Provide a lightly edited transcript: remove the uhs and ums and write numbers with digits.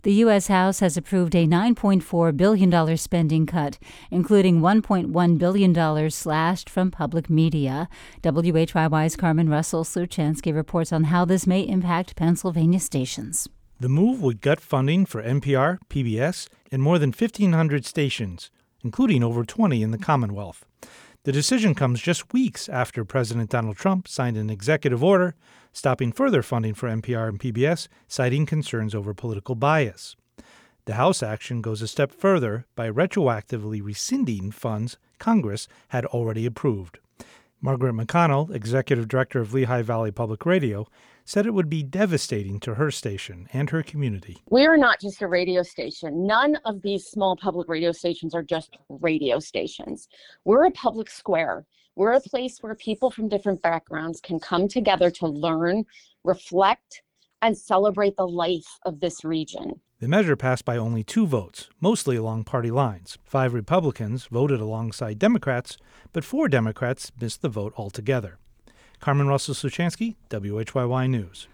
The U.S. House has approved a $9.4 billion spending cut, including $1.1 billion slashed from public media. WHYY's Carmen Russell-Sluchansky reports on how this may impact Pennsylvania stations. The move would gut funding for NPR, PBS, and more than 1,500 stations, including over 20 in the Commonwealth. The decision comes just weeks after President Donald Trump signed an executive order stopping further funding for NPR and PBS, citing concerns over political bias. The House action goes a step further by retroactively rescinding funds Congress had already approved. Margaret McConnell, executive director of Lehigh Valley Public Radio, said it would be devastating to her station and her community. We are not just a radio station. None of these small public radio stations are just radio stations. We're a public square. We're a place where people from different backgrounds can come together to learn, reflect, and celebrate the life of this region. The measure passed by only 2 votes, mostly along party lines. 5 Republicans voted alongside Democrats, but 4 Democrats missed the vote altogether. Carmen Russell-Sluchansky, WHYY News.